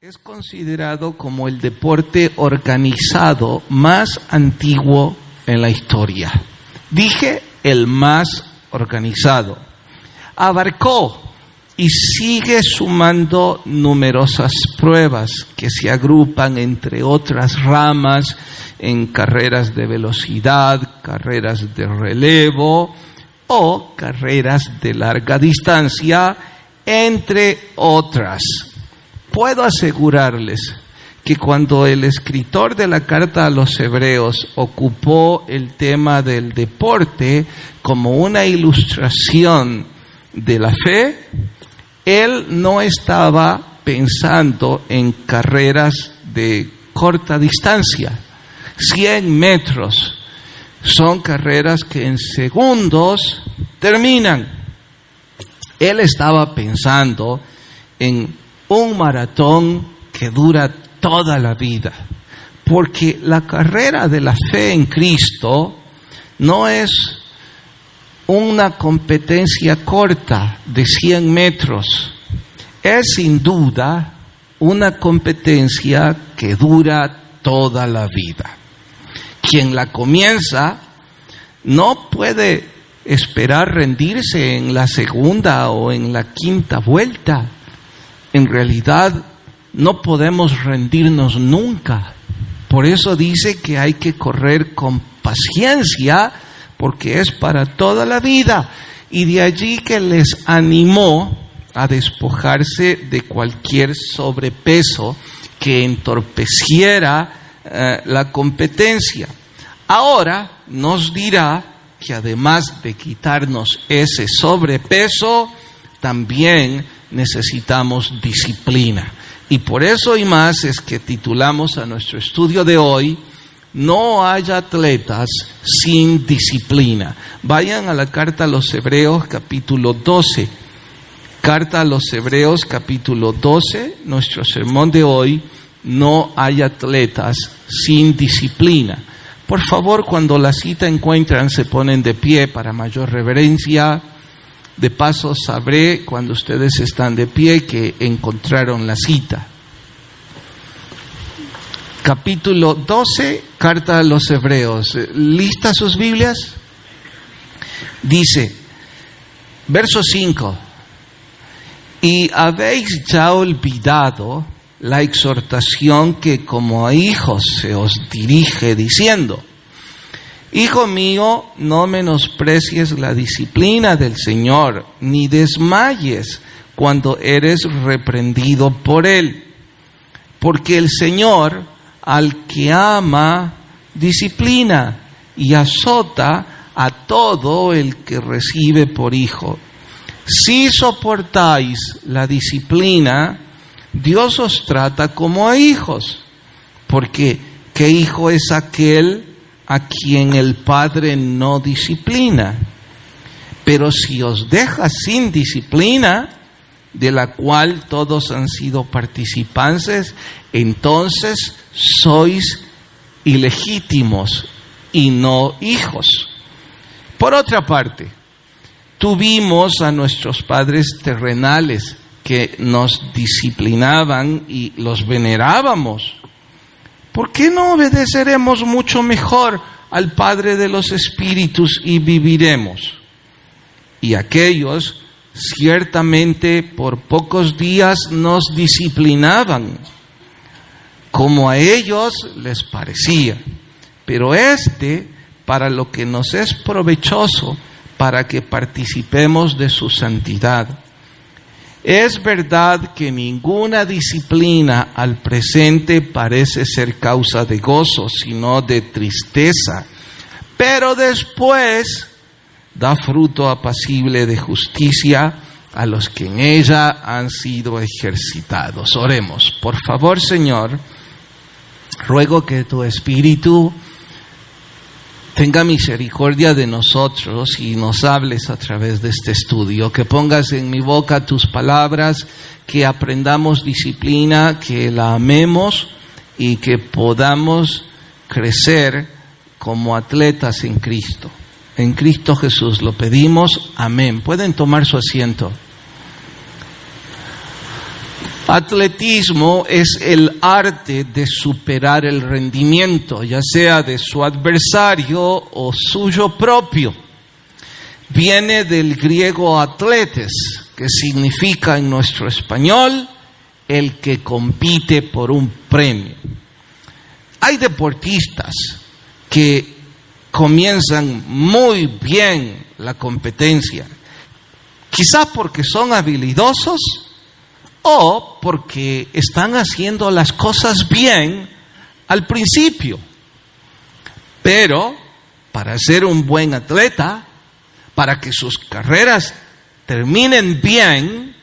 es considerado como el deporte organizado más antiguo en la historia. Dije el más organizado. Abarcó y sigue sumando numerosas pruebas que se agrupan entre otras ramas en carreras de velocidad, carreras de relevo o carreras de larga distancia, entre otras. Puedo asegurarles que cuando el escritor de la carta a los Hebreos ocupó el tema del deporte como una ilustración de la fe, él no estaba pensando en carreras de corta distancia. 100 metros son carreras que en segundos terminan. Él estaba pensando en un maratón que dura toda la vida, porque la carrera de la fe en Cristo no es una competencia corta de 100 metros, es sin duda una competencia que dura toda la vida. Quien la comienza no puede esperar rendirse en la segunda o en la quinta vuelta. En realidad no podemos rendirnos nunca. Por eso dice que hay que correr con paciencia, porque es para toda la vida. Y de allí que les animó a despojarse de cualquier sobrepeso que entorpeciera la competencia. Ahora nos dirá que además de quitarnos ese sobrepeso, también necesitamos disciplina. Y por eso y más es que titulamos a nuestro estudio de hoy: No hay atletas sin disciplina. Vayan a la carta a los Hebreos capítulo 12. Carta a los Hebreos capítulo 12, nuestro sermón de hoy: No hay atletas sin disciplina. Por favor, cuando la cita encuentran, se ponen de pie para mayor reverencia. De paso, sabré cuando ustedes están de pie que encontraron la cita. Capítulo 12, carta a los Hebreos. ¿Listas sus Biblias? Dice, verso 5. Y habéis ya olvidado la exhortación que como a hijos se os dirige diciendo: Hijo mío, no menosprecies la disciplina del Señor, ni desmayes cuando eres reprendido por Él. Porque el Señor al que ama disciplina y azota a todo el que recibe por hijo. Si soportáis la disciplina, Dios os trata como a hijos. Porque ¿qué hijo es aquel a quien el Padre no disciplina? Pero si os deja sin disciplina, de la cual todos han sido participantes, entonces sois ilegítimos y no hijos. Por otra parte, tuvimos a nuestros padres terrenales que nos disciplinaban y los venerábamos. ¿Por qué no obedeceremos mucho mejor al Padre de los Espíritus y viviremos? Y aquellos ciertamente por pocos días nos disciplinaban, como a ellos les parecía, pero para lo que nos es provechoso, para que participemos de su santidad. Es verdad que ninguna disciplina al presente parece ser causa de gozo, sino de tristeza, pero después da fruto apacible de justicia a los que en ella han sido ejercitados. Oremos. Por favor, Señor, ruego que tu Espíritu tenga misericordia de nosotros y nos hables a través de este estudio, que pongas en mi boca tus palabras, que aprendamos disciplina, que la amemos y que podamos crecer como atletas en Cristo. En Cristo Jesús lo pedimos. Amén. Pueden tomar su asiento. Atletismo es el arte de superar el rendimiento, ya sea de su adversario o suyo propio. Viene del griego atletes, que significa en nuestro español el que compite por un premio. Hay deportistas que comienzan muy bien la competencia, quizás porque son habilidosos o porque están haciendo las cosas bien al principio. Pero para ser un buen atleta, para que sus carreras terminen bien,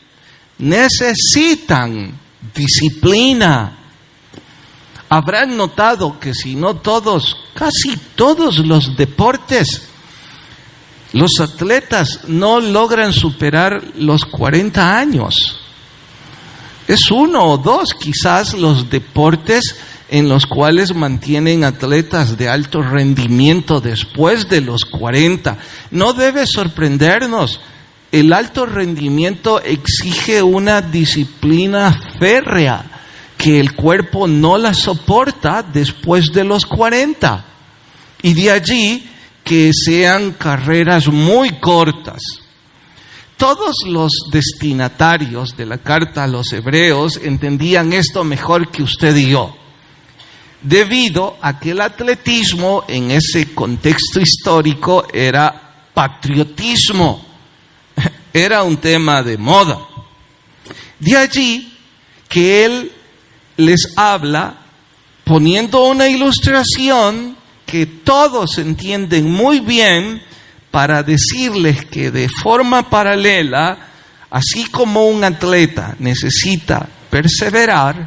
necesitan disciplina. Habrán notado que si no todos, casi todos los deportes, los atletas no logran superar los 40 años. Es uno o dos quizás los deportes en los cuales mantienen atletas de alto rendimiento después de los 40. No debe sorprendernos. El alto rendimiento exige una disciplina férrea que el cuerpo no la soporta después de los 40. Y de allí que sean carreras muy cortas. Todos los destinatarios de la carta a los hebreos entendían esto mejor que usted y yo, debido a que el atletismo en ese contexto histórico era patriotismo, era un tema de moda. De allí que él les habla poniendo una ilustración que todos entienden muy bien, para decirles que de forma paralela, así como un atleta necesita perseverar,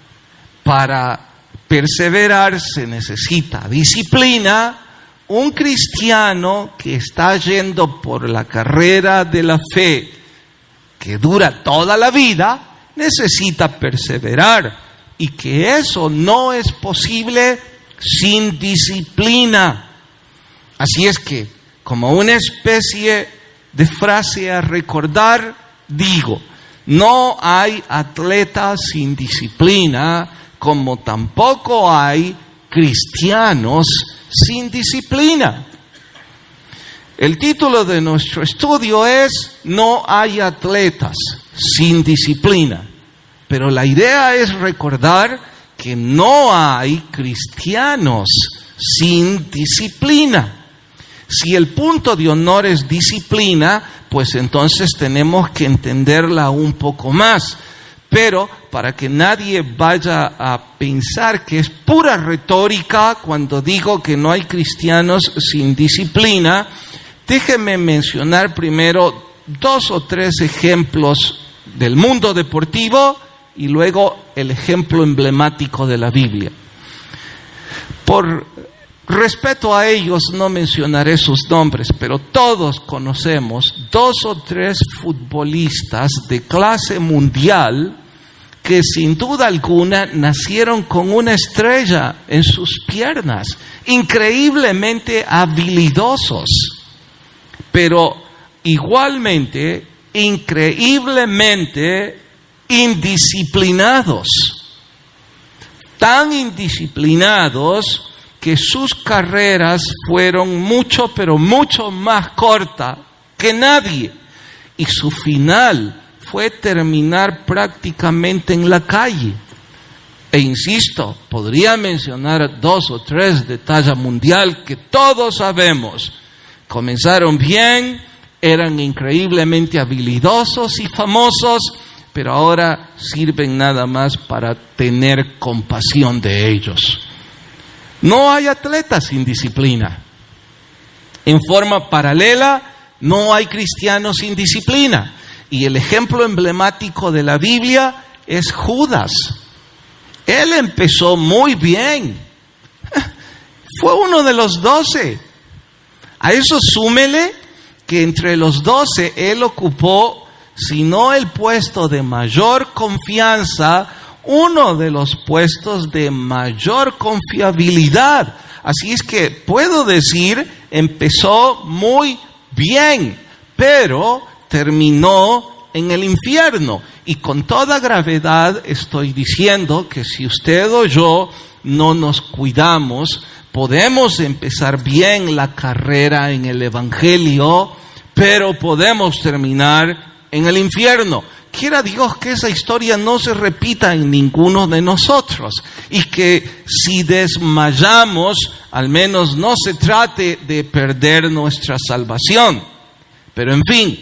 para perseverar se necesita disciplina, un cristiano que está yendo por la carrera de la fe, que dura toda la vida, necesita perseverar, y que eso no es posible sin disciplina. Así es que, como una especie de frase a recordar, digo, no hay atleta sin disciplina, como tampoco hay cristianos sin disciplina. El título de nuestro estudio es No hay atletas sin disciplina, pero la idea es recordar que no hay cristianos sin disciplina. Si el punto de honor es disciplina, pues entonces tenemos que entenderla un poco más. Pero para que nadie vaya a pensar que es pura retórica cuando digo que no hay cristianos sin disciplina, déjenme mencionar primero 2 o 3 ejemplos del mundo deportivo y luego el ejemplo emblemático de la Biblia. Por respeto a ellos no mencionaré sus nombres, pero todos conocemos 2 o 3 futbolistas de clase mundial que sin duda alguna nacieron con una estrella en sus piernas, increíblemente habilidosos, pero igualmente increíblemente indisciplinados, tan indisciplinados que sus carreras fueron mucho, pero mucho más cortas que nadie. Y su final fue terminar prácticamente en la calle. E insisto, podría mencionar 2 o 3 de talla mundial que todos sabemos. Comenzaron bien, eran increíblemente habilidosos y famosos, pero ahora sirven nada más para tener compasión de ellos. No hay atletas sin disciplina. En forma paralela, no hay cristianos sin disciplina. Y el ejemplo emblemático de la Biblia es Judas. Él empezó muy bien. Fue uno de los 12. A eso súmele que entre los 12 él ocupó, si no el puesto de mayor confianza, uno de los puestos de mayor confiabilidad. Así es que puedo decir, empezó muy bien, pero terminó en el infierno. Y con toda gravedad estoy diciendo que si usted o yo no nos cuidamos, podemos empezar bien la carrera en el Evangelio, pero podemos terminar en el infierno. Quiera Dios que esa historia no se repita en ninguno de nosotros y que si desmayamos, al menos no se trate de perder nuestra salvación. Pero en fin,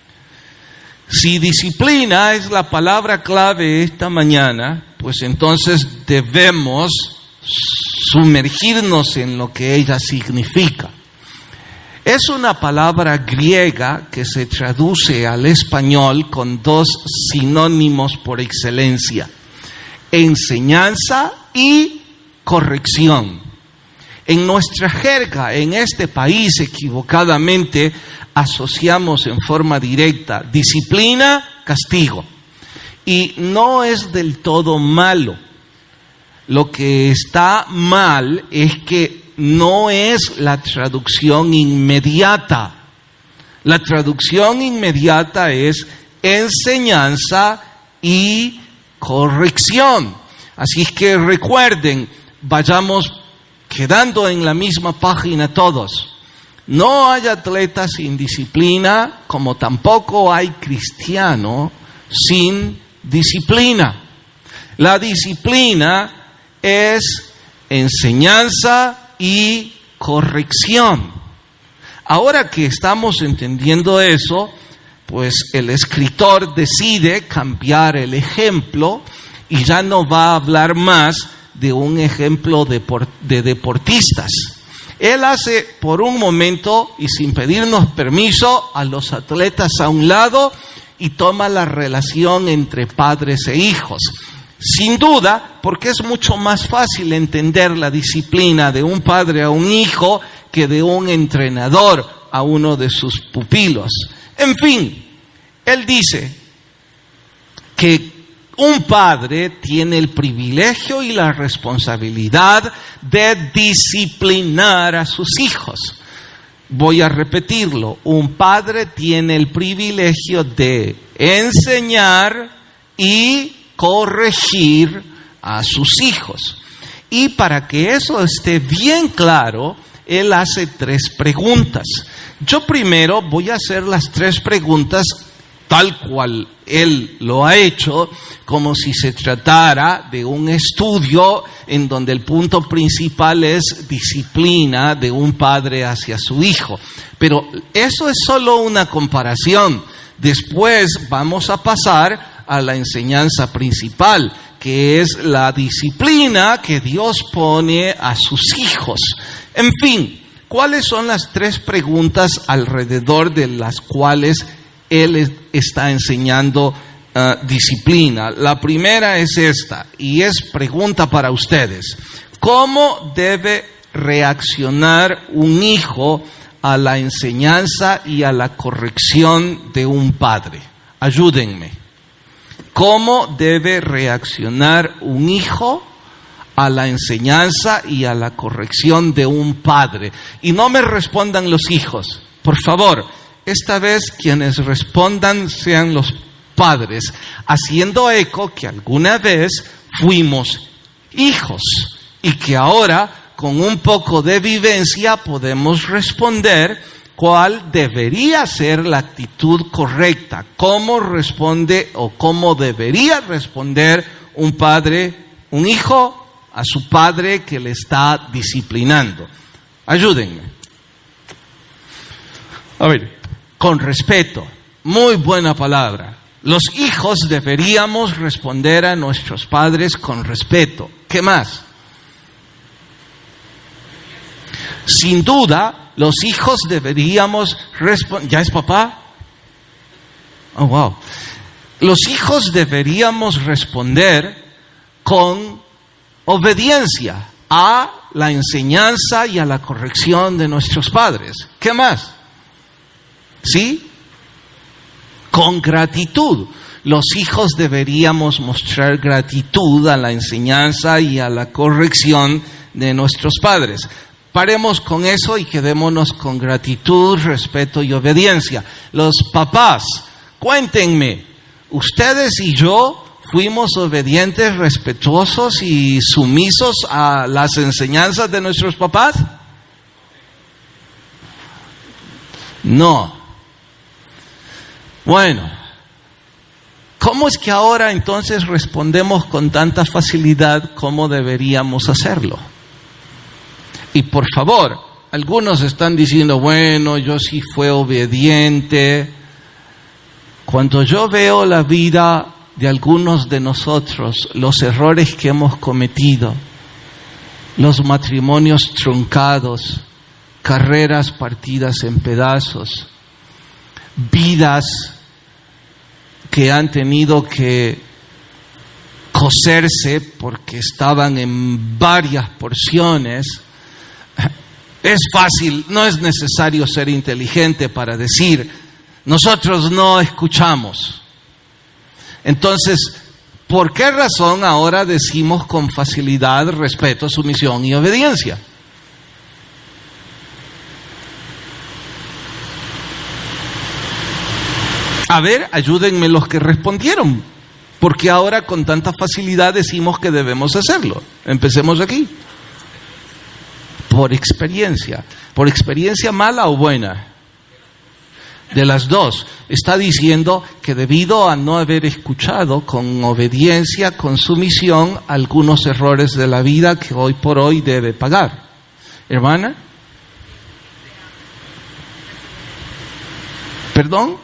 si disciplina es la palabra clave esta mañana, pues entonces debemos sumergirnos en lo que ella significa. Es una palabra griega que se traduce al español con dos sinónimos por excelencia: enseñanza y corrección. En nuestra jerga, en este país, equivocadamente asociamos en forma directa disciplina, castigo. Y no es del todo malo. Lo que está mal es que no es la traducción inmediata. La traducción inmediata es enseñanza y corrección. Así es que recuerden, vayamos quedando en la misma página todos. No hay atleta sin disciplina, como tampoco hay cristiano sin disciplina. La disciplina es enseñanza y corrección. Ahora que estamos entendiendo eso, pues el escritor decide cambiar el ejemplo y ya no va a hablar más de un ejemplo de deportistas. Él hace por un momento y sin pedirnos permiso a los atletas a un lado y toma la relación entre padres e hijos. Sin duda, porque es mucho más fácil entender la disciplina de un padre a un hijo que de un entrenador a uno de sus pupilos. En fin, él dice que un padre tiene el privilegio y la responsabilidad de disciplinar a sus hijos. Voy a repetirlo. Un padre tiene el privilegio de enseñar y corregir a sus hijos. Y para que eso esté bien claro, él hace 3 preguntas. Yo primero voy a hacer las 3 preguntas tal cual él lo ha hecho, como si se tratara de un estudio en donde el punto principal es disciplina de un padre hacia su hijo. Pero eso es solo una comparación. Después vamos a pasar a la enseñanza principal, que es la disciplina que Dios pone a sus hijos. En fin, ¿cuáles son las 3 preguntas alrededor de las cuales él está enseñando disciplina? La primera es esta, y es pregunta para ustedes. ¿Cómo debe reaccionar un hijo a la enseñanza y a la corrección de un padre? Ayúdenme. ¿Cómo debe reaccionar un hijo a la enseñanza y a la corrección de un padre? Y no me respondan los hijos, por favor. Esta vez quienes respondan sean los padres, haciendo eco que alguna vez fuimos hijos y que ahora con un poco de vivencia podemos responder cuál debería ser la actitud correcta, cómo responde o cómo debería responder un padre, un hijo a su padre que le está disciplinando. Ayúdenme. A ver, con respeto, muy buena palabra. Los hijos deberíamos responder a nuestros padres con respeto. ¿Qué más? Sin duda, los hijos deberíamos responder. ¿Ya es papá? Oh, wow. Los hijos deberíamos responder con obediencia a la enseñanza y a la corrección de nuestros padres. ¿Qué más? ¿Sí? Con gratitud. Los hijos deberíamos mostrar gratitud a la enseñanza y a la corrección de nuestros padres. Paremos con eso y quedémonos con gratitud, respeto y obediencia. Los papás, cuéntenme, ¿ustedes y yo fuimos obedientes, respetuosos y sumisos a las enseñanzas de nuestros papás? No. Bueno, ¿cómo es que ahora entonces respondemos con tanta facilidad como deberíamos hacerlo? Y por favor, algunos están diciendo, bueno, yo sí fui obediente. Cuando yo veo la vida de algunos de nosotros, los errores que hemos cometido, los matrimonios truncados, carreras partidas en pedazos, vidas que han tenido que coserse porque estaban en varias porciones. Es fácil, no es necesario ser inteligente para decir, nosotros no escuchamos. Entonces, ¿por qué razón ahora decimos con facilidad respeto, sumisión y obediencia? A ver, ayúdenme los que respondieron, porque ahora con tanta facilidad decimos que debemos hacerlo. Empecemos aquí. Por experiencia mala o buena. De las dos. Está diciendo que debido a no haber escuchado con obediencia, con sumisión, algunos errores de la vida que hoy por hoy debe pagar. ¿Hermana? ¿Perdón?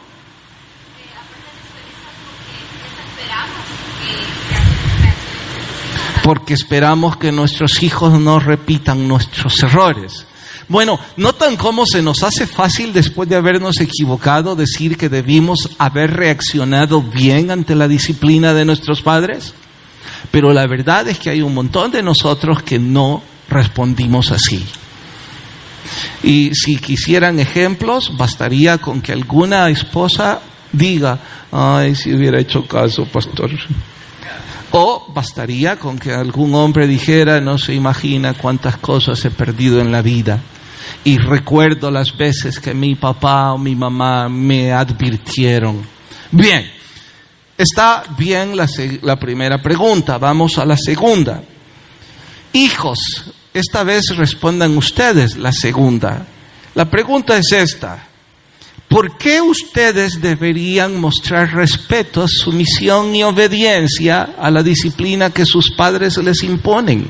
Porque esperamos que nuestros hijos no repitan nuestros errores. Bueno, ¿notan cómo se nos hace fácil después de habernos equivocado decir que debimos haber reaccionado bien ante la disciplina de nuestros padres? Pero la verdad es que hay un montón de nosotros que no respondimos así. Y si quisieran ejemplos, bastaría con que alguna esposa diga, ay, si hubiera hecho caso, pastor. O bastaría con que algún hombre dijera, no se imagina cuántas cosas he perdido en la vida. Y recuerdo las veces que mi papá o mi mamá me advirtieron. Bien, está bien la primera pregunta. Vamos a la segunda. Hijos, esta vez respondan ustedes la segunda. La pregunta es esta. ¿Por qué ustedes deberían mostrar respeto, sumisión y obediencia a la disciplina que sus padres les imponen?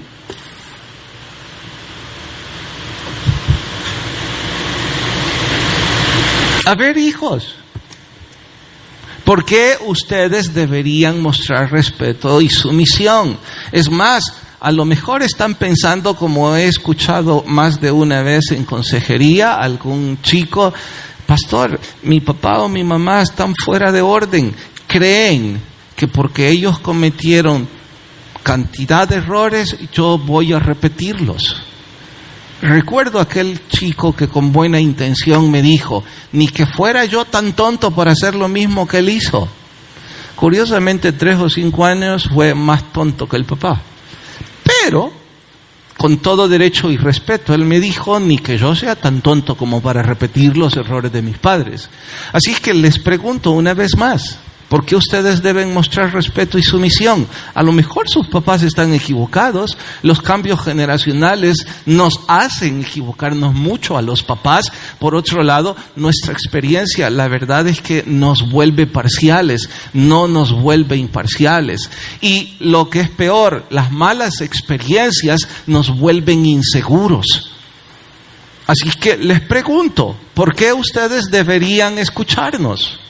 A ver, hijos, ¿por qué ustedes deberían mostrar respeto y sumisión? Es más, a lo mejor están pensando, como he escuchado más de una vez en consejería, algún chico, pastor, mi papá o mi mamá están fuera de orden. Creen que porque ellos cometieron cantidad de errores, yo voy a repetirlos. Recuerdo aquel chico que con buena intención me dijo, ni que fuera yo tan tonto por hacer lo mismo que él hizo. Curiosamente, 3 o 5 años fue más tonto que el papá. Pero, con todo derecho y respeto, él me dijo, ni que yo sea tan tonto como para repetir los errores de mis padres. Así es que les pregunto una vez más, ¿por qué ustedes deben mostrar respeto y sumisión? A lo mejor sus papás están equivocados, los cambios generacionales nos hacen equivocarnos mucho a los papás. Por otro lado, nuestra experiencia, la verdad es que nos vuelve parciales, no nos vuelve imparciales. Y lo que es peor, las malas experiencias nos vuelven inseguros. Así que les pregunto, ¿por qué ustedes deberían escucharnos?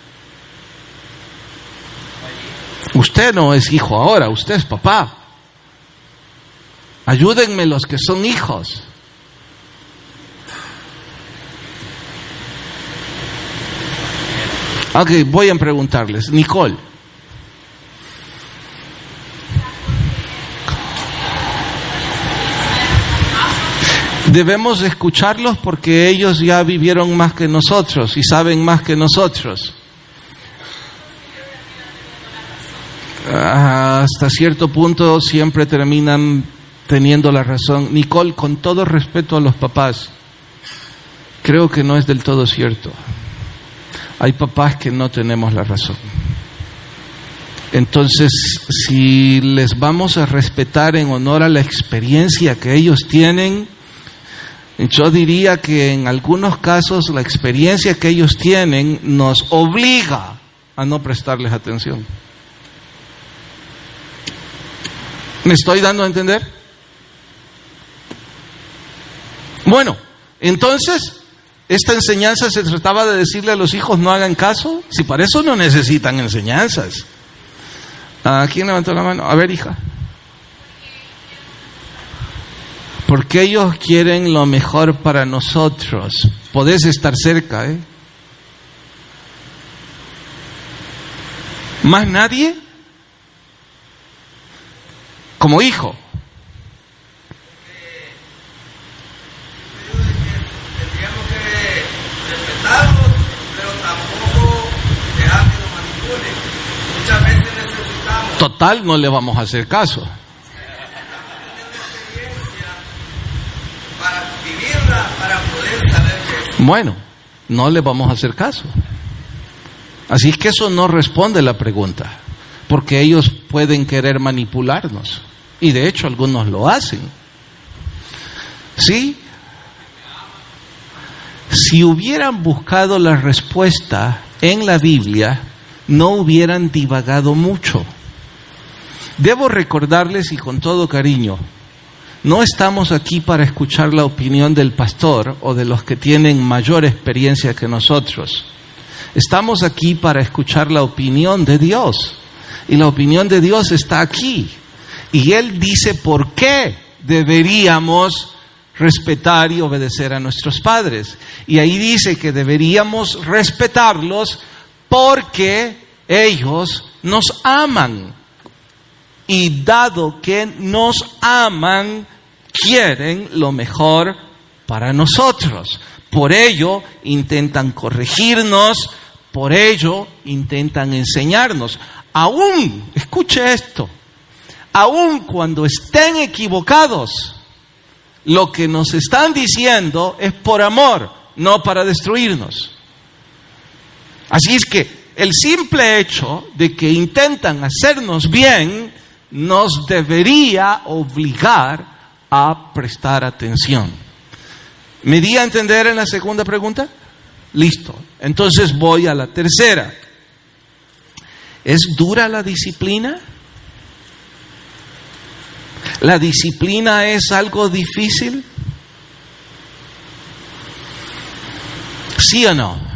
Usted no es hijo ahora, usted es papá. Ayúdenme los que son hijos. Ok, voy a preguntarles. Nicole. Debemos escucharlos porque ellos ya vivieron más que nosotros y saben más que nosotros. Hasta cierto punto siempre terminan teniendo la razón. Nicole, con todo respeto a los papás, creo que no es del todo cierto. Hay papás que no tenemos la razón. Entonces, si les vamos a respetar en honor a la experiencia que ellos tienen, yo diría que en algunos casos la experiencia que ellos tienen nos obliga a no prestarles atención. ¿Me estoy dando a entender? Bueno, entonces, esta enseñanza se trataba de decirle a los hijos no hagan caso. Si para eso no necesitan enseñanzas. ¿Quién levantó la mano? A ver, hija. Porque ellos quieren lo mejor para nosotros. Podés estar cerca, ¿eh? ¿Más nadie? Como hijo. Tendríamos que respetarlos, pero tampoco dejar que nos manipulen. Muchas veces necesitamos. Total, no le vamos a hacer caso. Para vivirla, para poder saber que Bueno, no le vamos a hacer caso. Así es que eso no responde la pregunta, porque ellos pueden querer manipularnos, y de hecho algunos lo hacen. ¿Sí? Si hubieran buscado la respuesta en la Biblia, no hubieran divagado mucho. Debo recordarles, y con todo cariño, no estamos aquí para escuchar la opinión del pastor o de los que tienen mayor experiencia que nosotros. Estamos aquí para escuchar la opinión de Dios. Y la opinión de Dios está aquí. Y Él dice por qué deberíamos respetar y obedecer a nuestros padres. Y ahí dice que deberíamos respetarlos porque ellos nos aman. Y dado que nos aman, quieren lo mejor para nosotros. Por ello intentan corregirnos, por ello intentan enseñarnos. Aún, escuche esto, aún cuando estén equivocados, lo que nos están diciendo es por amor, no para destruirnos. Así es que el simple hecho de que intentan hacernos bien nos debería obligar a prestar atención. ¿Me di a entender en la segunda pregunta? Listo. Entonces voy a la tercera. ¿Es dura la disciplina? ¿La disciplina es algo difícil? ¿Sí o no?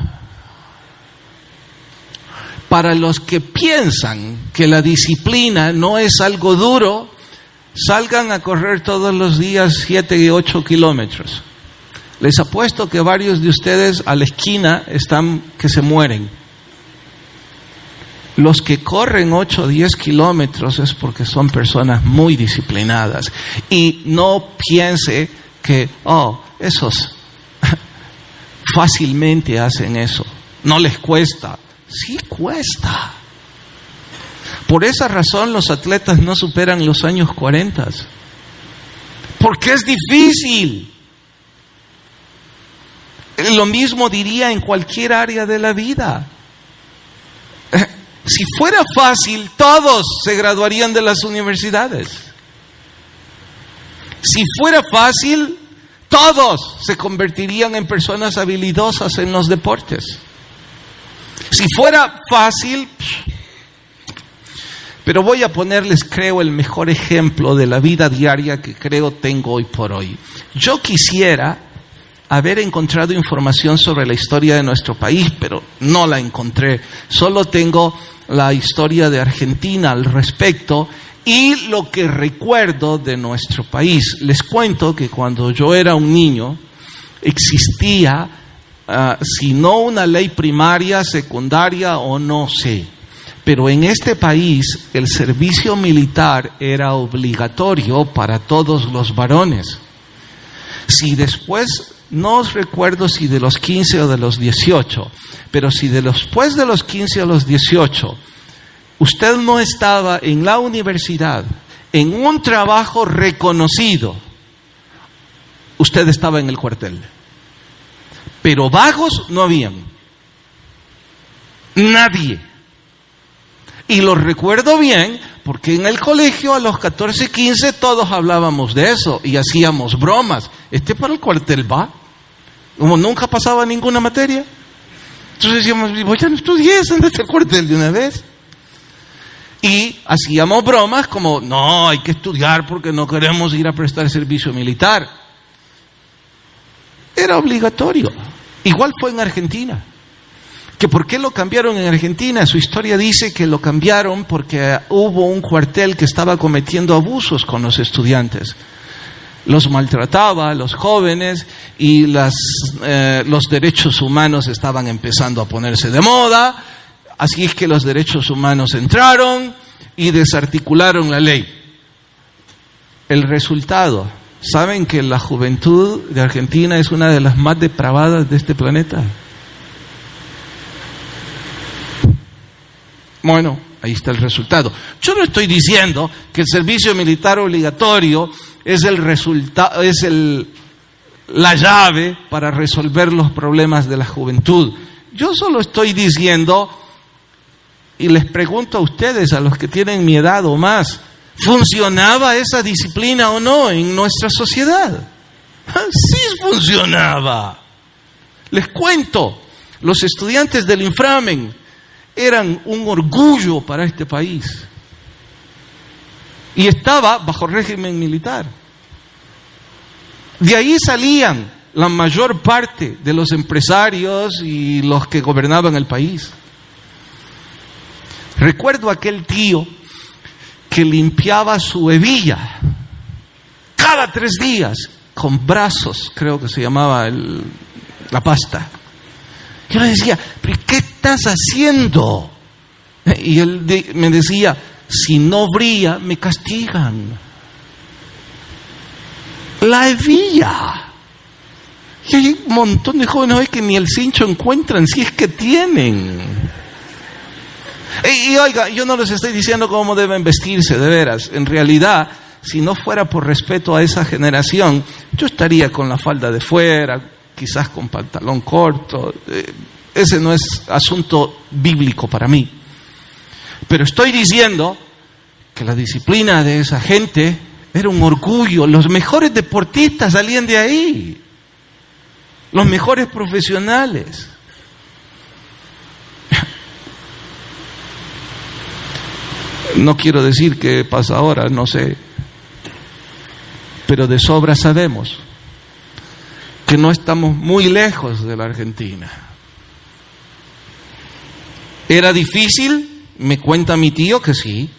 Para los que piensan que la disciplina no es algo duro, salgan a correr todos los días 7 y 8 kilómetros. Les apuesto que varios de ustedes a la esquina están que se mueren. Los que corren 8 o 10 kilómetros es porque son personas muy disciplinadas. Y no piense que, esos fácilmente hacen eso. No les cuesta. Sí cuesta. Por esa razón los atletas no superan los años 40. Porque es difícil. Lo mismo diría en cualquier área de la vida. Si fuera fácil, todos se graduarían de las universidades. Si fuera fácil, todos se convertirían en personas habilidosas en los deportes. Si fuera fácil, pero voy a ponerles, creo, el mejor ejemplo de la vida diaria que creo tengo hoy por hoy. Yo quisiera haber encontrado información sobre la historia de nuestro país, pero no la encontré. Solo tengo la historia de Argentina al respecto y lo que recuerdo de nuestro país. Les cuento que cuando yo era un niño existía, si no una ley primaria, secundaria o no sé, pero en este país el servicio militar era obligatorio para todos los varones. Si después, no os recuerdo si de los 15 o de los 18, pero si después de los 15 o los 18, usted no estaba en la universidad, en un trabajo reconocido, usted estaba en el cuartel. Pero vagos no habían. Nadie. Y lo recuerdo bien porque en el colegio a los 14, 15 todos hablábamos de eso y hacíamos bromas. Para el cuartel va. Como nunca pasaba ninguna materia. Entonces decíamos, pues ya no estudies, andate al cuartel de una vez. Y hacíamos bromas como, no, hay que estudiar porque no queremos ir a prestar servicio militar. Era obligatorio. Igual fue en Argentina. ¿Que por qué lo cambiaron en Argentina? Su historia dice que lo cambiaron porque hubo un cuartel que estaba cometiendo abusos con los estudiantes. Los maltrataba a los jóvenes y los derechos humanos estaban empezando a ponerse de moda. Así es que los derechos humanos entraron y desarticularon la ley. El resultado, ¿saben que la juventud de Argentina es una de las más depravadas de este planeta? Bueno, ahí está el resultado. Yo no estoy diciendo que el servicio militar obligatorio es la llave para resolver los problemas de la juventud. Yo solo estoy diciendo, y les pregunto a ustedes, a los que tienen mi edad o más, ¿funcionaba esa disciplina o no en nuestra sociedad? Sí funcionaba. Les cuento, los estudiantes del Inframen eran un orgullo para este país. Y estaba bajo régimen militar. De ahí salían la mayor parte de los empresarios y los que gobernaban el país. Recuerdo aquel tío que limpiaba su hebilla cada 3 días con brazos, creo que se llamaba la pasta. Yo le decía, ¿pero qué estás haciendo? Y él me decía, si no brilla, me castigan. La hebilla. Y hay un montón de jóvenes hoy que ni el cincho encuentran, si es que tienen. Y oiga, yo no les estoy diciendo cómo deben vestirse, de veras. En realidad, si no fuera por respeto a esa generación, yo estaría con la falda de fuera, quizás con pantalón corto. Ese no es asunto bíblico para mí. Pero estoy diciendo que la disciplina de esa gente era un orgullo. Los mejores deportistas salían de ahí. Los mejores profesionales. No quiero decir qué pasa ahora, no sé. Pero de sobra sabemos que no estamos muy lejos de la Argentina. ¿Era difícil? Me cuenta mi tío que sí.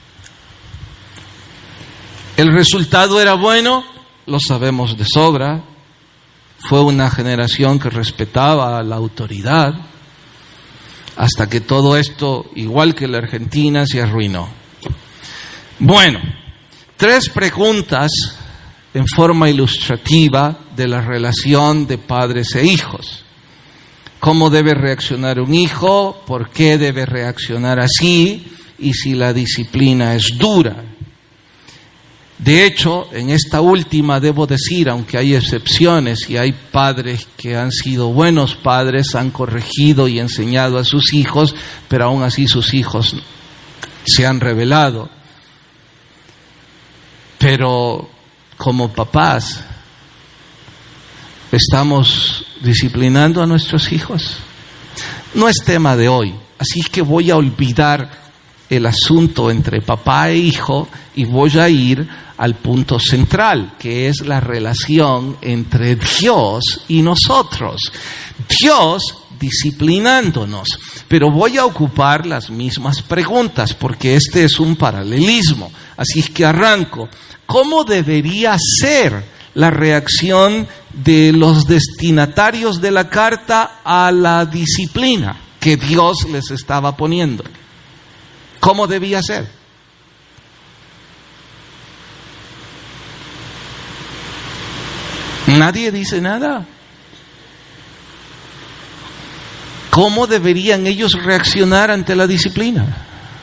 ¿El resultado era bueno? Lo sabemos de sobra. Fue una generación que respetaba a la autoridad, hasta que todo esto, igual que la Argentina, se arruinó. Bueno, 3 preguntas en forma ilustrativa de la relación de padres e hijos. ¿Cómo debe reaccionar un hijo? ¿Por qué debe reaccionar así? Y si la disciplina es dura. De hecho, en esta última debo decir, aunque hay excepciones y hay padres que han sido buenos padres, han corregido y enseñado a sus hijos, pero aún así sus hijos se han rebelado. Pero como papás, ¿estamos disciplinando a nuestros hijos? No es tema de hoy, así que voy a olvidar el asunto entre papá e hijo y voy a ir al punto central, que es la relación entre Dios y nosotros. Dios disciplinándonos, pero voy a ocupar las mismas preguntas porque este es un paralelismo. Así es que arranco. ¿Cómo debería ser la reacción de los destinatarios de la carta a la disciplina que Dios les estaba poniendo? ¿Cómo debía ser? Nadie dice nada. ¿Cómo deberían ellos reaccionar ante la disciplina?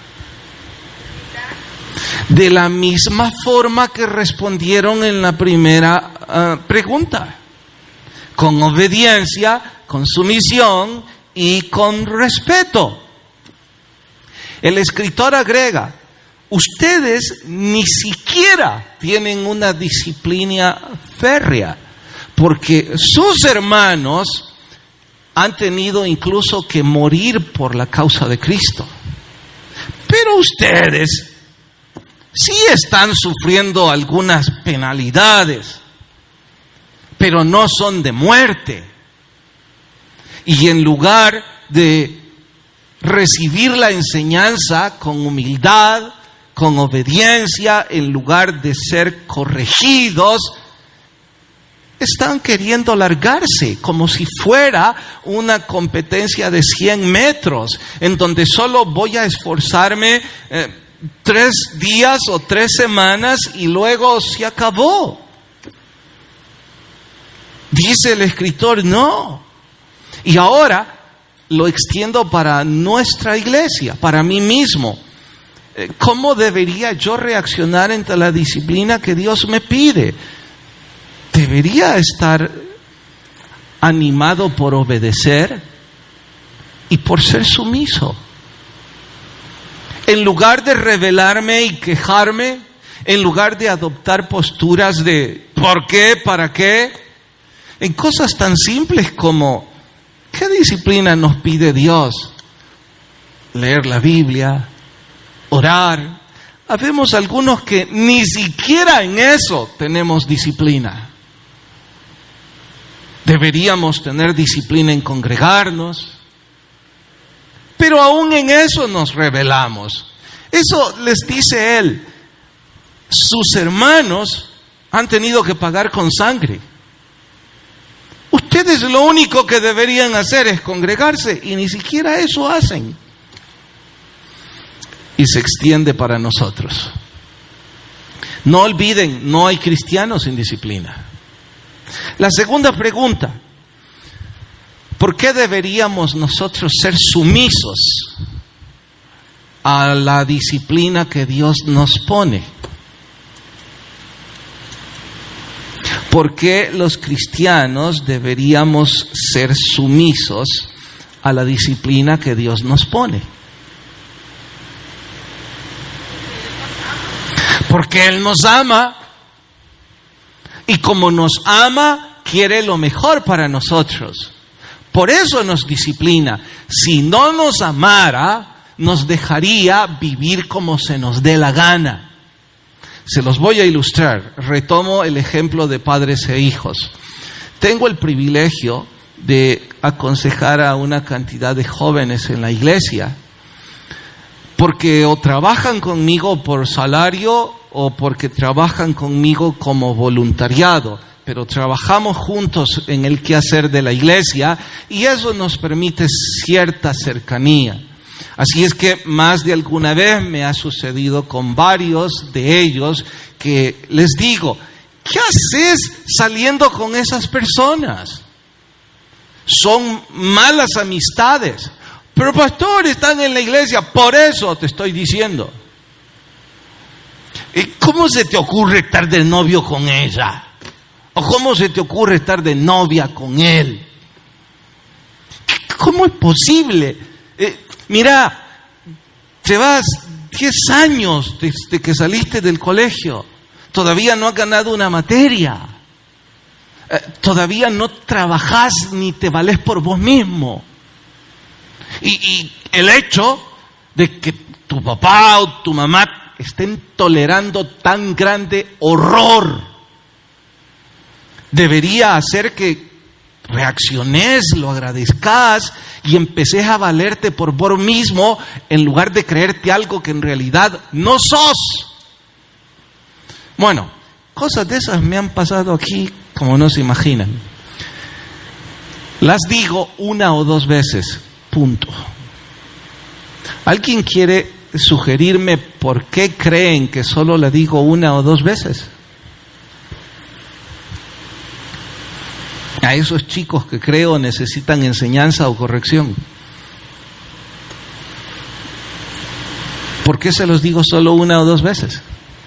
De la misma forma que respondieron en la primera pregunta. Con obediencia, con sumisión y con respeto. El escritor agrega, ustedes ni siquiera tienen una disciplina férrea, porque sus hermanos han tenido incluso que morir por la causa de Cristo. Pero ustedes sí están sufriendo algunas penalidades, pero no son de muerte. Y en lugar de recibir la enseñanza con humildad, con obediencia, en lugar de ser corregidos, están queriendo largarse como si fuera una competencia de 100 metros, en donde solo voy a esforzarme 3 días o 3 semanas y luego se acabó. Dice el escritor, no. Y ahora lo extiendo para nuestra iglesia, para mí mismo. ¿Cómo debería yo reaccionar ante la disciplina que Dios me pide? ¿Debería estar animado por obedecer y por ser sumiso? En lugar de rebelarme y quejarme, en lugar de adoptar posturas de ¿por qué? ¿Para qué? En cosas tan simples como ¿qué disciplina nos pide Dios? Leer la Biblia, orar. Habemos algunos que ni siquiera en eso tenemos disciplina. Deberíamos tener disciplina en congregarnos, pero aún en eso nos rebelamos. Eso les dice él. Sus hermanos han tenido que pagar con sangre. Ustedes lo único que deberían hacer es congregarse y ni siquiera eso hacen. Y se extiende para nosotros. No olviden, no hay cristianos sin disciplina. La segunda pregunta, ¿por qué deberíamos nosotros ser sumisos a la disciplina que Dios nos pone? ¿Por qué los cristianos deberíamos ser sumisos a la disciplina que Dios nos pone? Porque Él nos ama. Y como nos ama, quiere lo mejor para nosotros. Por eso nos disciplina. Si no nos amara, nos dejaría vivir como se nos dé la gana. Se los voy a ilustrar. Retomo el ejemplo de padres e hijos. Tengo el privilegio de aconsejar a una cantidad de jóvenes en la iglesia, porque o trabajan conmigo por salario o porque trabajan conmigo como voluntariado, pero trabajamos juntos en el quehacer de la iglesia y eso nos permite cierta cercanía. Así es que más de alguna vez me ha sucedido con varios de ellos que les digo, ¿qué haces saliendo con esas personas? Son malas amistades. Pero pastor, están en la iglesia, por eso te estoy diciendo. ¿Cómo se te ocurre estar de novio con ella? ¿O cómo se te ocurre estar de novia con él? ¿Cómo es posible? Mira, llevas 10 años desde que saliste del colegio. Todavía no has ganado una materia. Todavía no trabajas ni te valés por vos mismo. Y el hecho de que tu papá o tu mamá estén tolerando tan grande horror debería hacer que reacciones, lo agradezcas y empeces a valerte por vos mismo en lugar de creerte algo que en realidad no sos. Bueno, cosas de esas me han pasado aquí como no se imaginan. Las digo 1 o 2 veces, punto. ¿Alguien quiere sugerirme por qué creen que solo la digo 1 o 2 veces? A esos chicos que creo necesitan enseñanza o corrección. ¿Por qué se los digo solo 1 o 2 veces?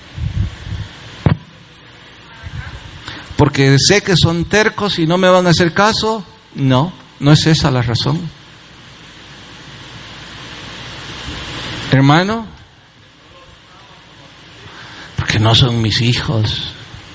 ¿Porque sé que son tercos y no me van a hacer caso? No, no es esa la razón. Hermano, porque no son mis hijos.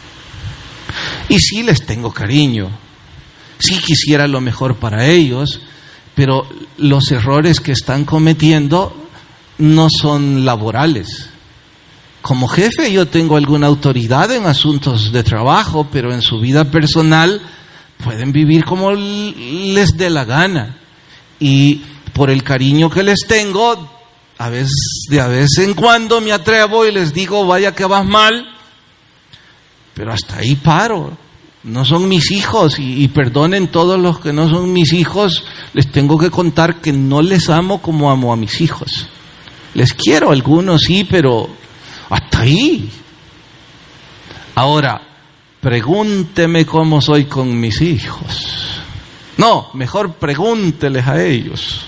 Y sí les tengo cariño, sí quisiera lo mejor para ellos, pero los errores que están cometiendo no son laborales. Como jefe yo tengo alguna autoridad en asuntos de trabajo, pero en su vida personal pueden vivir como les dé la gana. Y por el cariño que les tengo, de vez en cuando me atrevo y les digo, vaya que vas mal, pero hasta ahí paro. No son mis hijos, y perdonen todos los que no son mis hijos, les tengo que contar que no les amo como amo a mis hijos. Les quiero, algunos sí, pero hasta ahí. Ahora, pregúnteme cómo soy con mis hijos. No, mejor pregúnteles a ellos.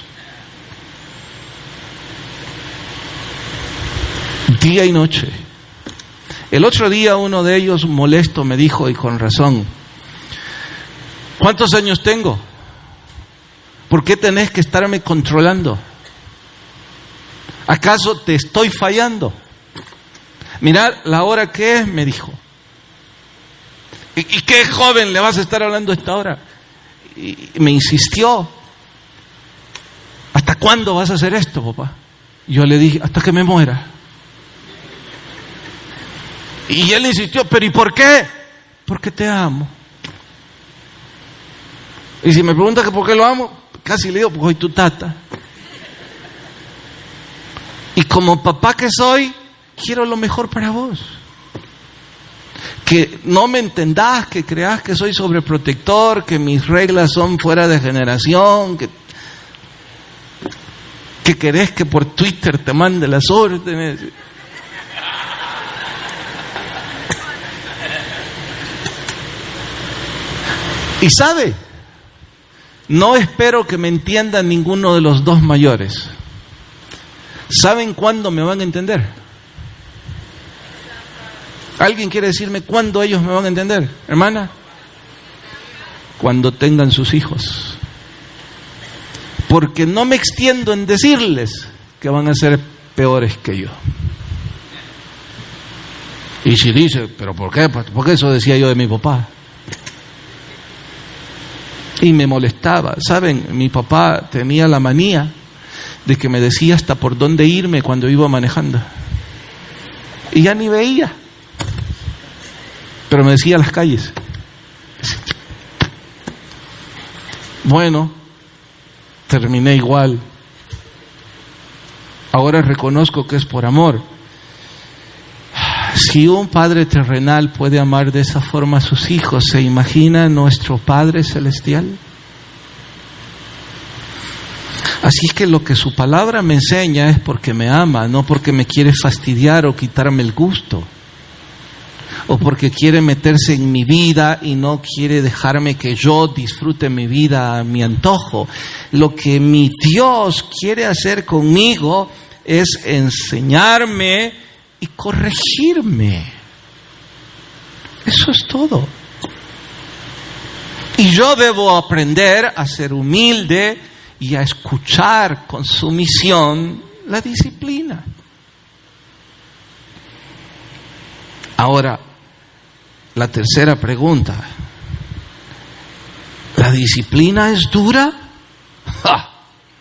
Día y noche. El otro día uno de ellos molesto me dijo, y con razón, ¿cuántos años tengo? ¿Por qué tenés que estarme controlando? ¿Acaso te estoy fallando? Mirad la hora que es, me dijo. ¿Y qué joven le vas a estar hablando a esta hora? Y me insistió. ¿Hasta cuándo vas a hacer esto, papá? Yo le dije, hasta que me muera. Y él insistió, ¿pero y por qué? Porque te amo. Y si me pregunta que por qué lo amo, casi le digo, porque soy tu tata. Y como papá que soy, quiero lo mejor para vos. Que no me entendás, que creas que soy sobreprotector, que mis reglas son fuera de generación, que querés que por Twitter te mande las órdenes. Y sabe, no espero que me entiendan ninguno de los dos mayores. ¿Saben cuándo me van a entender? ¿Alguien quiere decirme cuándo ellos me van a entender, hermana? Cuando tengan sus hijos. Porque no me extiendo en decirles que van a ser peores que yo. Y si dice, ¿pero por qué? Porque eso decía yo de mi papá. Y me molestaba. ¿Saben? Mi papá tenía la manía de que me decía hasta por dónde irme cuando iba manejando. Y ya ni veía. Pero me decía las calles. Bueno, terminé igual. Ahora reconozco que es por amor. Si un padre terrenal puede amar de esa forma a sus hijos, ¿se imagina nuestro Padre Celestial? Así es que lo que su palabra me enseña es porque me ama, no porque me quiere fastidiar o quitarme el gusto, o porque quiere meterse en mi vida y no quiere dejarme que yo disfrute mi vida a mi antojo. Lo que mi Dios quiere hacer conmigo es enseñarme y corregirme. Eso es todo. Y yo debo aprender a ser humilde y a escuchar con sumisión la disciplina. Ahora, la tercera pregunta. ¿La disciplina es dura? ¡Ja!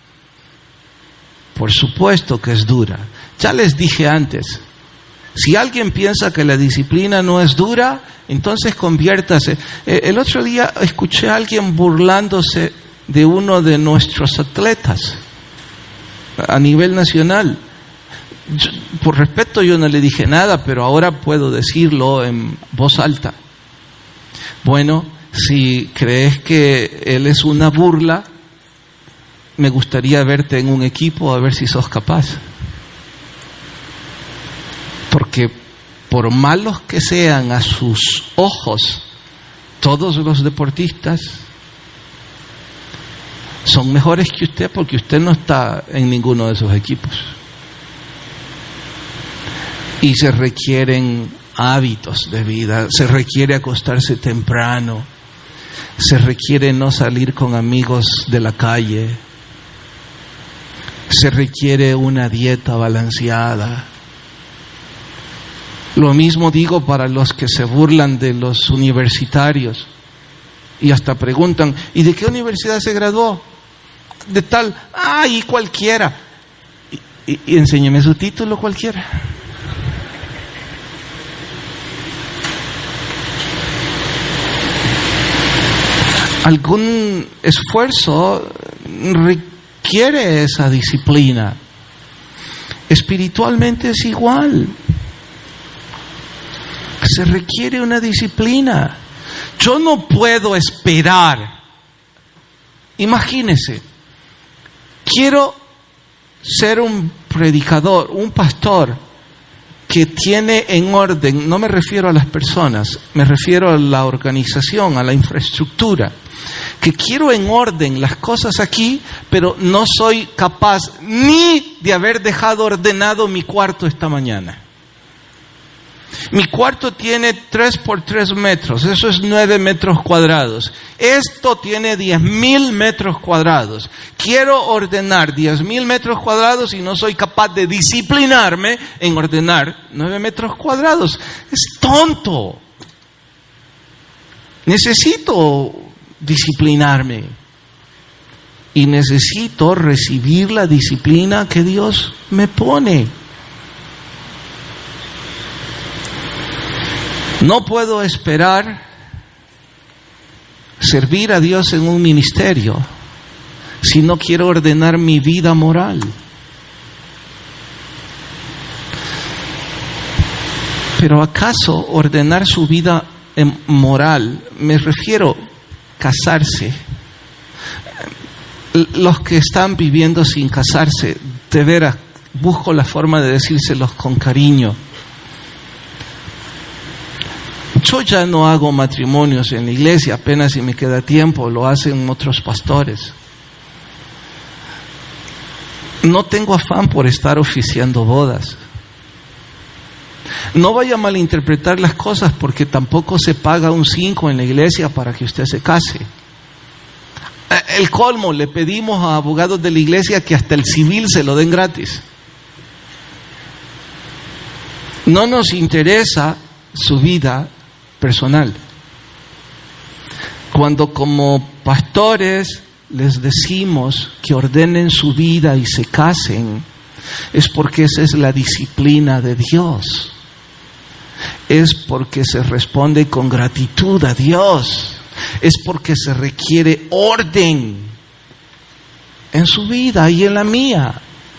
Por supuesto que es dura. Ya les dije antes, si alguien piensa que la disciplina no es dura, entonces conviértase. El otro día escuché a alguien burlándose de uno de nuestros atletas a nivel nacional. Por respeto yo no le dije nada, pero ahora puedo decirlo en voz alta. Bueno, si crees que él es una burla, me gustaría verte en un equipo a ver si sos capaz. Porque por malos que sean a sus ojos todos los deportistas, son mejores que usted porque usted no está en ninguno de esos equipos. Y se requieren hábitos de vida, se requiere acostarse temprano, se requiere no salir con amigos de la calle. Se requiere una dieta balanceada. Lo mismo digo para los que se burlan de los universitarios y hasta preguntan, ¿y de qué universidad se graduó? De tal, y cualquiera. Y enséñeme su título, cualquiera. Algún esfuerzo requiere esa disciplina. Espiritualmente es igual. Se requiere una disciplina. Yo no puedo esperar. Imagínese, quiero ser un predicador, un pastor que tiene en orden, no me refiero a las personas, me refiero a la organización, a la infraestructura, que quiero en orden las cosas aquí, pero no soy capaz ni de haber dejado ordenado mi cuarto esta mañana. Mi cuarto tiene 3 por 3 metros, eso es 9 metros cuadrados. Esto tiene 10,000 metros cuadrados. Quiero ordenar 10,000 metros cuadrados y no soy capaz de disciplinarme en ordenar 9 metros cuadrados. Es tonto. Necesito disciplinarme y necesito recibir la disciplina que Dios me pone. No puedo esperar servir a Dios en un ministerio si no quiero ordenar mi vida moral. Pero ¿acaso ordenar su vida moral? Me refiero a casarse. Los que están viviendo sin casarse, de veras, busco la forma de decírselos con cariño. Yo ya no hago matrimonios en la iglesia, apenas si me queda tiempo, lo hacen otros pastores. No tengo afán por estar oficiando bodas. No vaya a malinterpretar las cosas, porque tampoco se paga un 5 en la iglesia para que usted se case. El colmo, le pedimos a abogados de la iglesia que hasta el civil se lo den gratis. No nos interesa su vida personal. Cuando como pastores les decimos que ordenen su vida y se casen, es porque esa es la disciplina de Dios. Es porque se responde con gratitud a Dios. Es porque se requiere orden en su vida y en la mía.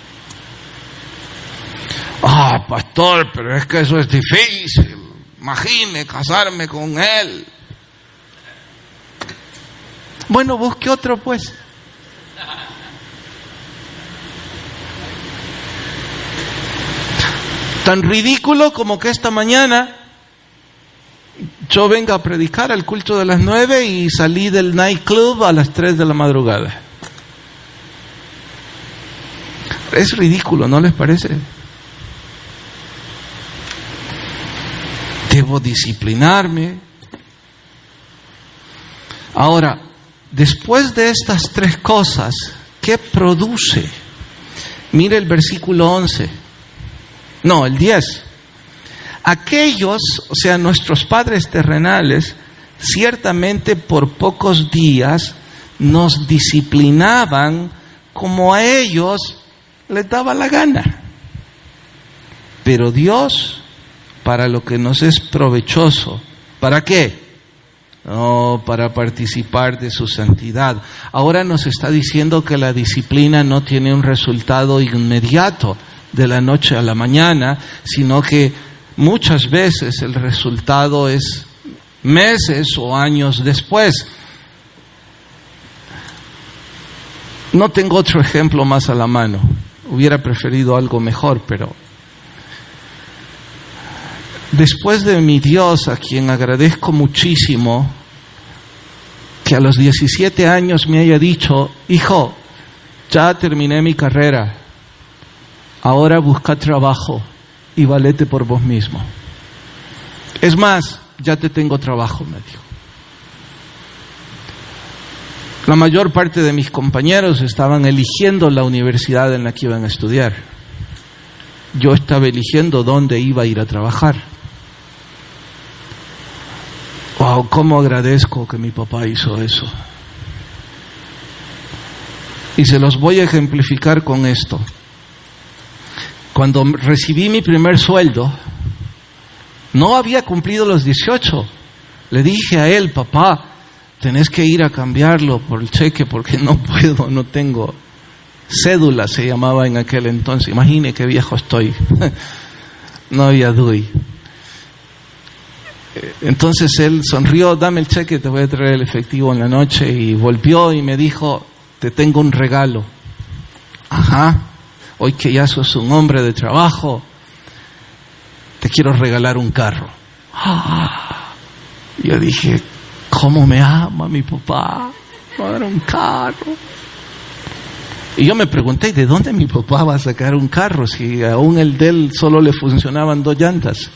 Pastor, pero es que eso es difícil. Imagine casarme con él. Bueno, busque otro pues. Tan ridículo como que esta mañana yo venga a predicar al culto de las 9 y salí del nightclub a las 3 de la madrugada. Es ridículo, ¿no les parece? Debo disciplinarme. Ahora, después de estas 3 cosas, ¿qué produce? Mire el versículo 11. No, el 10. Aquellos, o sea, nuestros padres terrenales, ciertamente por pocos días nos disciplinaban como a ellos les daba la gana. Pero Dios, para lo que nos es provechoso, ¿para qué? No, para participar de su santidad. Ahora nos está diciendo que la disciplina no tiene un resultado inmediato de la noche a la mañana, sino que muchas veces el resultado es meses o años después. No tengo otro ejemplo más a la mano. Hubiera preferido algo mejor, pero después de mi Dios, a quien agradezco muchísimo, que a los 17 años me haya dicho: hijo, ya terminé mi carrera, ahora busca trabajo y valete por vos mismo. Es más, ya te tengo trabajo, me dijo. La mayor parte de mis compañeros estaban eligiendo la universidad en la que iban a estudiar. Yo estaba eligiendo dónde iba a ir a trabajar. Wow, cómo agradezco que mi papá hizo eso. Y se los voy a ejemplificar con esto. Cuando recibí mi primer sueldo, no había cumplido los 18. Le dije a él: papá, tenés que ir a cambiarlo por el cheque porque no puedo, no tengo. Cédula se llamaba en aquel entonces. Imagine qué viejo estoy. No había DUI. Entonces él sonrió: dame el cheque, te voy a traer el efectivo en la noche. Y volvió y me dijo: te tengo un regalo. Ajá, hoy que ya sos un hombre de trabajo, te quiero regalar un carro. Yo dije: ¿cómo me ama mi papá? Me va a dar un carro. Y yo me pregunté: ¿de dónde mi papá va a sacar un carro si aún el de él solo le funcionaban 2 llantas?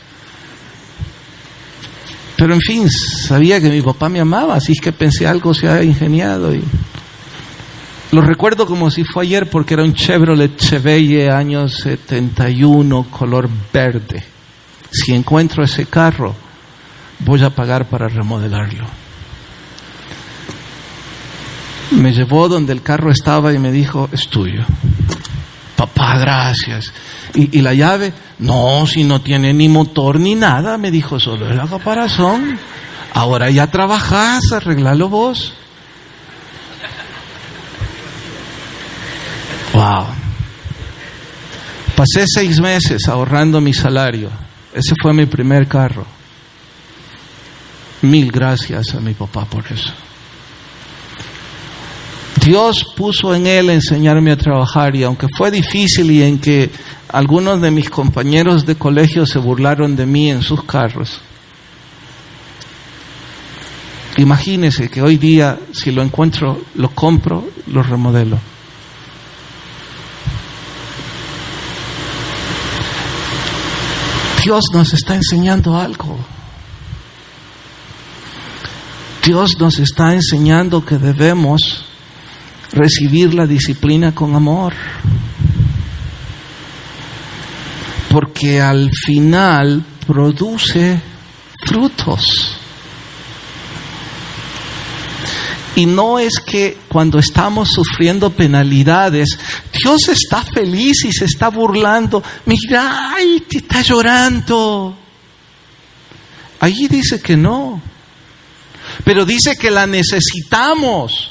Pero en fin, sabía que mi papá me amaba, así que pensé algo se ha ingeniado. Y lo recuerdo como si fue ayer porque era un Chevrolet Chevelle año 71, color verde. Si encuentro ese carro, voy a pagar para remodelarlo. Me llevó donde el carro estaba y me dijo: es tuyo. Papá, gracias. ¿Y la llave? No, si no tiene ni motor ni nada, me dijo, solo es la caparazón. Ahora ya trabajás, arreglalo vos. Wow. Pasé 6 meses ahorrando mi salario. Ese fue mi primer carro. 1000 gracias a mi papá por eso. Dios puso en él enseñarme a trabajar, y aunque fue difícil y en que algunos de mis compañeros de colegio se burlaron de mí en sus carros, imagínese que hoy día si lo encuentro, lo compro, lo remodelo. Dios nos está enseñando algo. Dios nos está enseñando que debemos recibir la disciplina con amor, porque al final produce frutos. Y no es que cuando estamos sufriendo penalidades, Dios está feliz y se está burlando. Mira, ay, te está llorando. Allí dice que no, pero dice que la necesitamos.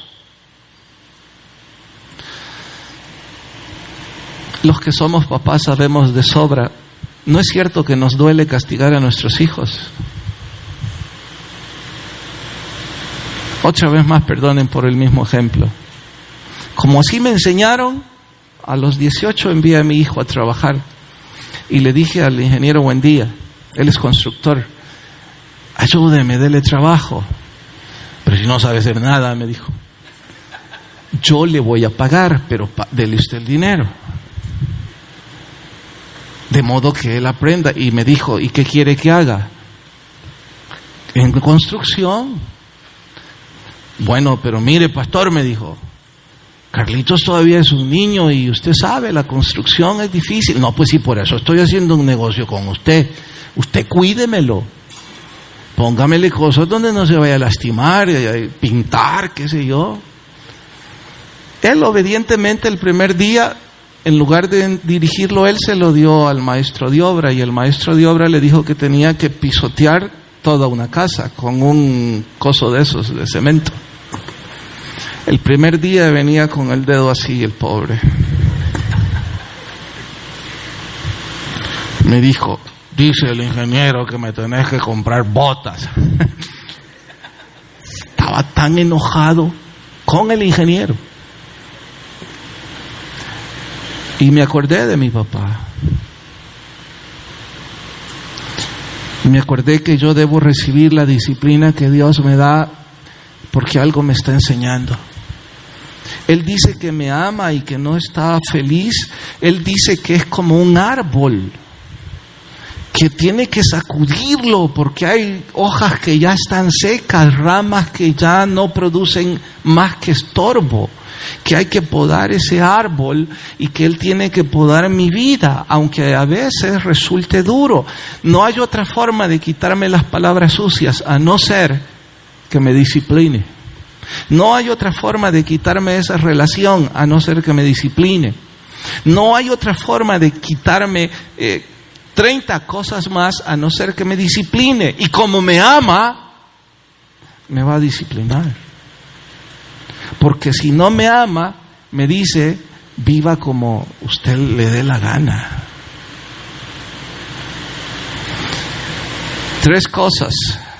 Los que somos papás sabemos de sobra. No es cierto que nos duele castigar a nuestros hijos. Otra vez más, perdonen por el mismo ejemplo. Como así me enseñaron, a los 18 envié a mi hijo a trabajar. Y le dije al ingeniero: buen día, él es constructor, ayúdeme, dele trabajo. Pero si no sabe hacer nada, me dijo. Yo le voy a pagar, pero dele usted el dinero. De modo que él aprenda. Y me dijo: ¿y qué quiere que haga? En construcción. Bueno, pero mire, pastor, me dijo, Carlitos todavía es un niño y usted sabe, la construcción es difícil. No, pues sí, por eso estoy haciendo un negocio con usted. Usted cuídemelo. Póngamele cosas donde no se vaya a lastimar, pintar, qué sé yo. Él obedientemente el primer día, en lugar de dirigirlo él, se lo dio al maestro de obra, y el maestro de obra le dijo que tenía que pisotear toda una casa con un coso de esos, de cemento. El primer día venía con el dedo así, el pobre. Me dijo: dice el ingeniero que me tenés que comprar botas. Estaba tan enojado con el ingeniero. Y me acordé de mi papá. Me acordé que yo debo recibir la disciplina que Dios me da porque algo me está enseñando. Él dice que me ama y que no está feliz. Él dice que es como un árbol que tiene que sacudirlo porque hay hojas que ya están secas, ramas que ya no producen más que estorbo, que hay que podar ese árbol y que Él tiene que podar mi vida, aunque a veces resulte duro. No hay otra forma de quitarme las palabras sucias a no ser que me discipline. No hay otra forma de quitarme esa relación a no ser que me discipline. No hay otra forma de quitarme 30 cosas más a no ser que me discipline. Y como me ama, me va a disciplinar. Porque si no me ama, me dice, viva como usted le dé la gana. 3 cosas.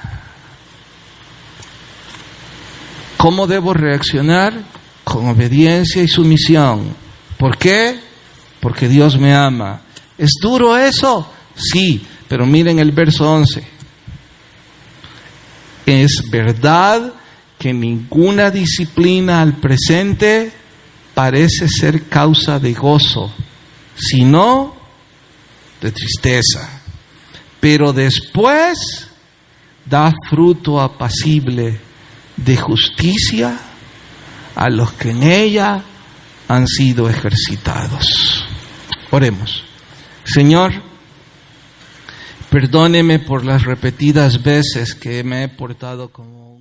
¿Cómo debo reaccionar? Con obediencia y sumisión. ¿Por qué? Porque Dios me ama. ¿Es duro eso? Sí, pero miren el verso 11. Es verdad que ninguna disciplina al presente parece ser causa de gozo, sino de tristeza. Pero después da fruto apacible de justicia a los que en ella han sido ejercitados. Oremos. Señor, perdóneme por las repetidas veces que me he portado como